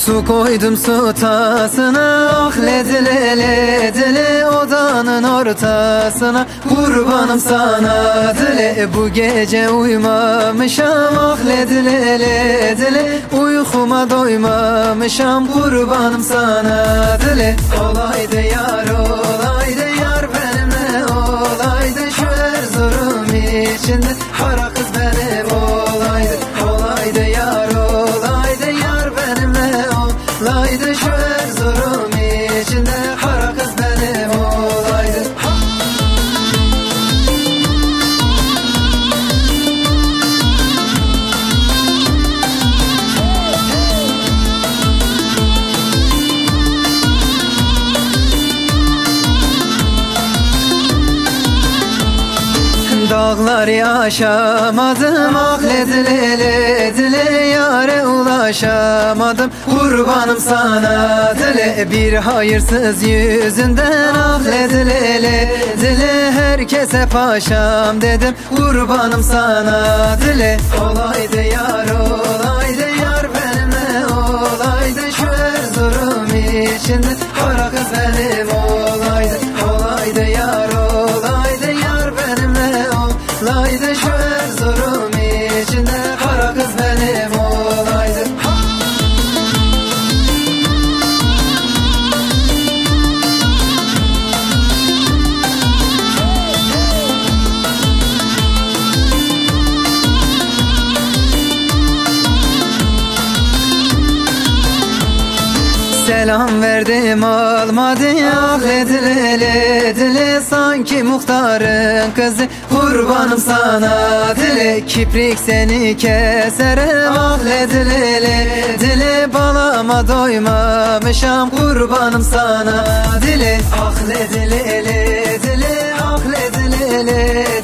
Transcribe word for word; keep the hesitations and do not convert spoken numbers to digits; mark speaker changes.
Speaker 1: Su koydum su tasına, ah ledile ledile odanın ortasına. Kurbanım sana dile, bu gece uyumamışam, ah ledile ledile uykuma doymamışam. Kurbanım sana dile. Olaydı yar olaydı yar benimle olaydı, şu Erzurum içinde kara kız benim olaydı. Olaydı yar olaydı yar benimle olaydı, şu Erzurum içinde kara kız benim olaydı. Dağları aşamadım, ah ledile ledile yâre ulaşamadım. Kurbanım sana dile, bir hayırsız yüzünden, ah ledile ledile herkese paşam dedim. Kurbanım sana dile. Olaydı yar olaydı yar benimle olaydı, şu Erzurum içinde kara kız benim olaydı. Olaydı yar olaydı yar benimle olaydı, şu Erzurum içinde kara kız benim olaydı. Selam verdim almadı, ah ledile ledile sanki muhtarın kızı. Kurbanım sana dile, kiprik seni keserim, ah ledile ledile balama doymamışam. Kurbanım sana dile, ah ledile ledile ah ledile ledile